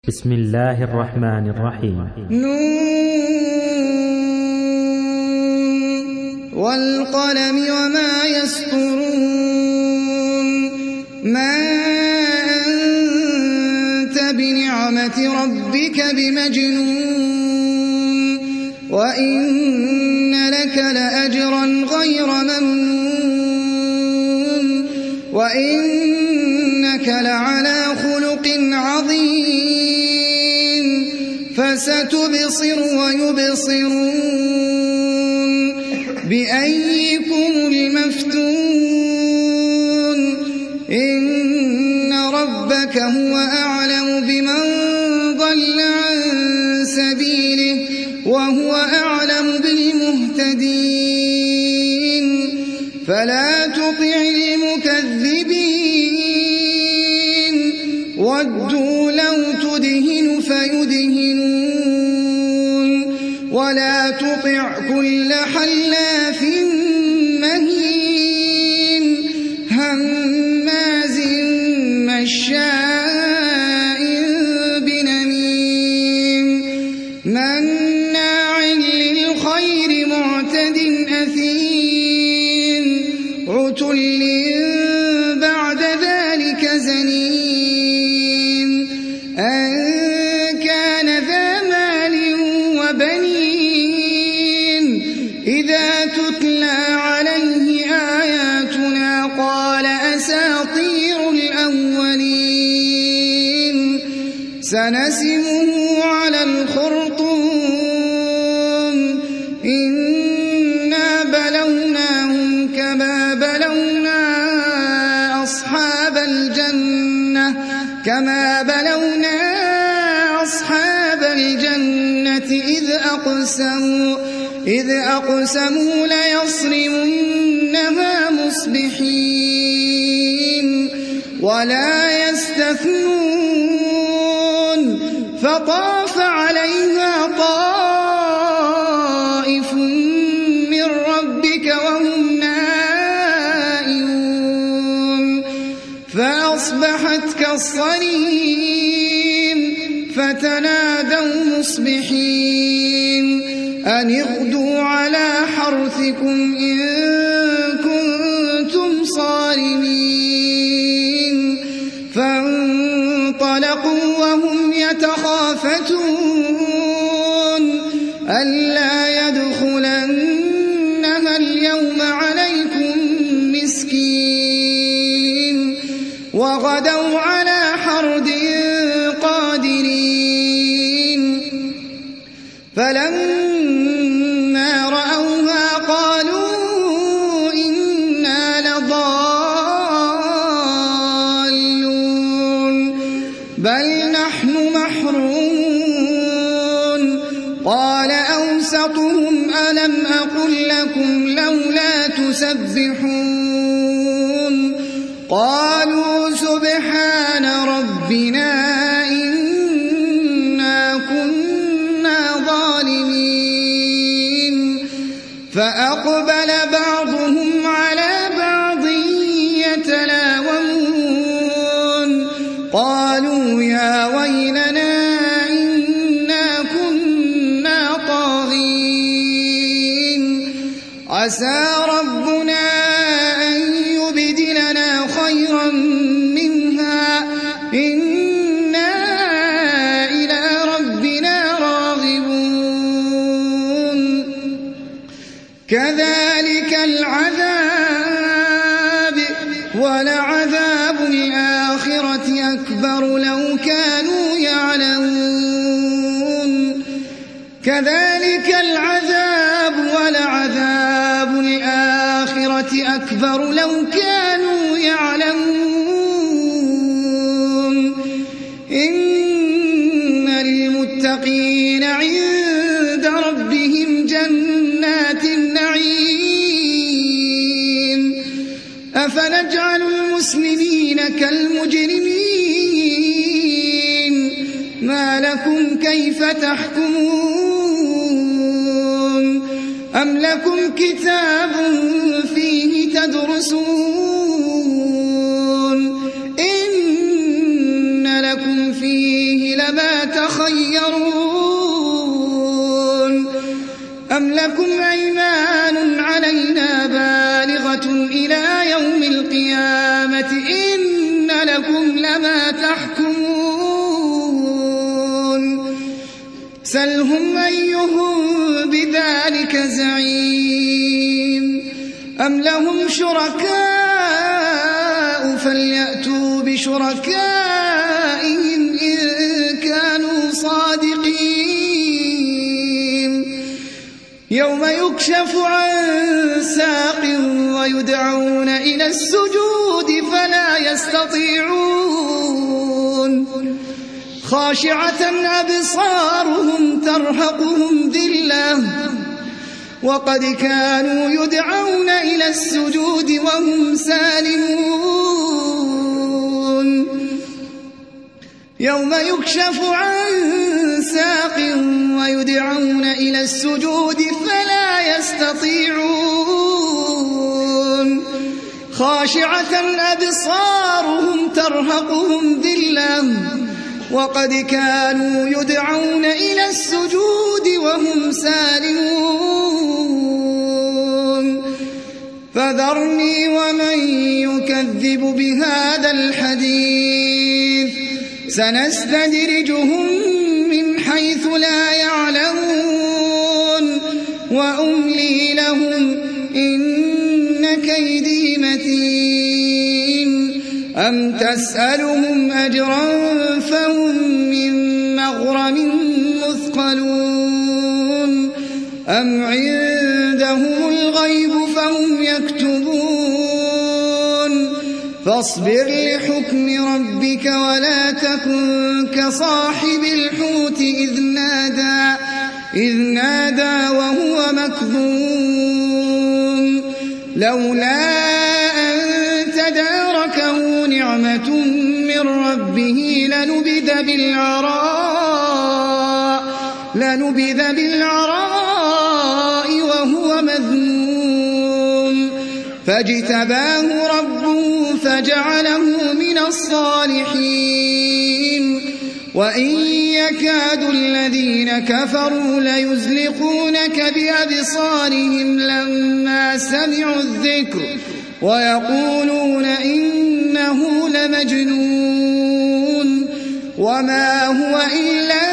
بسم الله الرحمن الرحيم. والقلم وما يسطرون. ما أنت بنعمة ربك بمجنون وإن لك لأجرا غير ممنون وإنك لعلى خلق عظيم فستبصر ويبصرون بأيكم المفتون إن ربك هو أعلم بمن ضل عن سبيله وهو أعلم بالمهتدين فلا تطع المكذبين ودوا لو تدهن فيدهنون ولا تطع كل حلاف مهين هماز مشاء بنميم مناع للخير معتد أثيم عتل بعد ذلك زنيم أن كان ذا مال وبنين إذا تتلى عليه آياتنا قال أساطير الأولين سنسمه على الخرطوم إنا بلوناهم كما بلونا أصحاب الجنة إذ أقسموا ليصرمنها مصبحين ولا يستثنون فطاف عليها طائف من ربك وهم نائمون فأصبحت كالصريم فتنادوا مصبحين أن اغدوا على حرثكم إن كنتم صارمين فانطلقوا وهم يتخافتون ألا يدخلنها اليوم عليكم مسكين وغدوا على حرد قادرين فلما رأوها قالوا إنا لضالون بل نحن محرومون قال أوسطهم ألم أقل لكم لولا تسبحون قالوا سبحان ربنا فأقبل بعضهم على بعض يتلاومون قالوا يا ويلنا إنا كنا طاغين عسى ربنا أن يبدلنا خيرا منها إنا إلى ربنا راغبون كذلك العذاب ولعذاب الآخرة أكبر لو كانوا يعلمون كذلك العذاب ولعذاب الآخرة أكبر لو كانوا يعلمون إن للمتقين عند ربهم جنات النعيم أفنجعل المسلمين كالمجرمين ما لكم كيف تحكمون أم لكم كتاب فيه تدرسون إن لكم فيه لما لما تخيرون أم لكم أيمان علينا بالغة إلى يوم القيامة إن لكم لما تحكمون سلهم أيهم بذلك زعيم أم لهم شركاء فليأتوا بشركائهم إن كانوا صادقين يوم يكشف عن ساق ويدعون إلى السجود فلا يستطيعون خاشعة أبصارهم ترهقهم ذلة وقد كانوا يدعون إلى السجود وهم سالمون يوم يكشف عن ساق ويدعون إلى السجود فلا يستطيعون خاشعة أبصارهم ترهقهم ذلة وقد كانوا يدعون إلى السجود وهم سالمون فذرني ومن يكذب بهذا الحديث سنستدرجهم من حيث لا يعلمون وأملي لهم إن كيدي متين أم تسألهم أجرا فهم من مغرم مثقلون أم عندهم الغيب فهم يكتبون فاصبر لحكم ربك ولا تكن كصاحب الحوت إذ نادى وهو مكظوم لولا أن تداركه نعمة من ربه لنبذ بالعراء وهو مذموم فاجتباه ربه فجعله من الصالحين وإن يكاد الذين كفروا ليزلقونك بأبصارهم لما سمعوا الذكر ويقولون إنه لمجنون وما هو إلا